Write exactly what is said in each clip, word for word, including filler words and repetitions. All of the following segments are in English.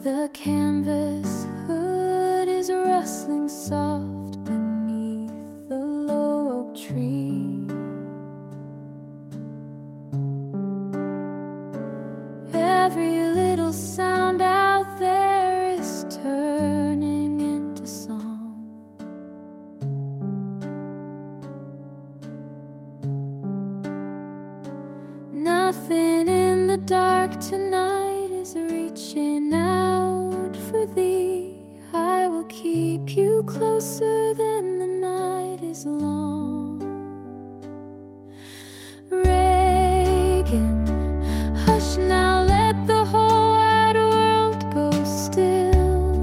The canvas hood is rustling soft beneath the low oak tree. Every little sound out there is turning into song. Nothing in the dark tonight is reaching out for thee. I will keep you closer than the night is long. Reagan, hush now, let the whole wide world go still.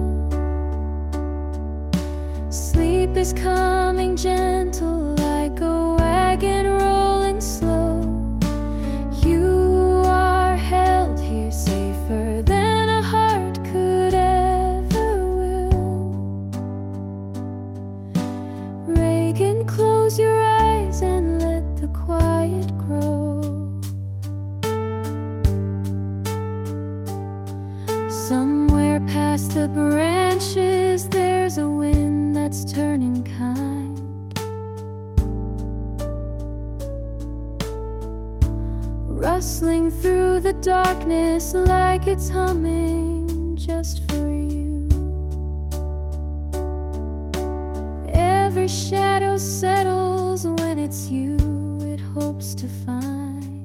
Sleep is coming gentle like a wagon rolling slow. You are held here safer than a heart could ever will. Reagan, close your eyes and let the quiet grow. Somewhere past the branches there's a wind that's turning kind. Rustling through the darkness like it's humming just for you. Every shadow settles when it's you it hopes to find.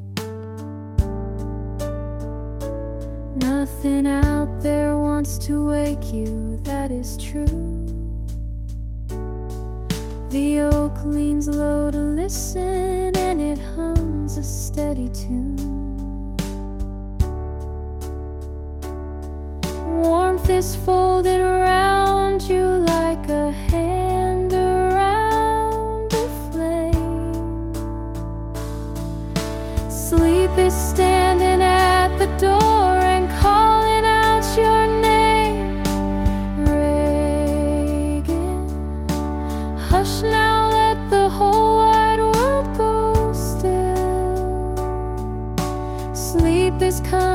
Nothing out there wants to wake you, that is true. The oak leans low to listen and it hums a steady tune. Warmth is folded around you like a hand around a flame. Sleep is standing at the door and calling out your name. Reagan, hush now, let the whole wide world go still. Sleep is coming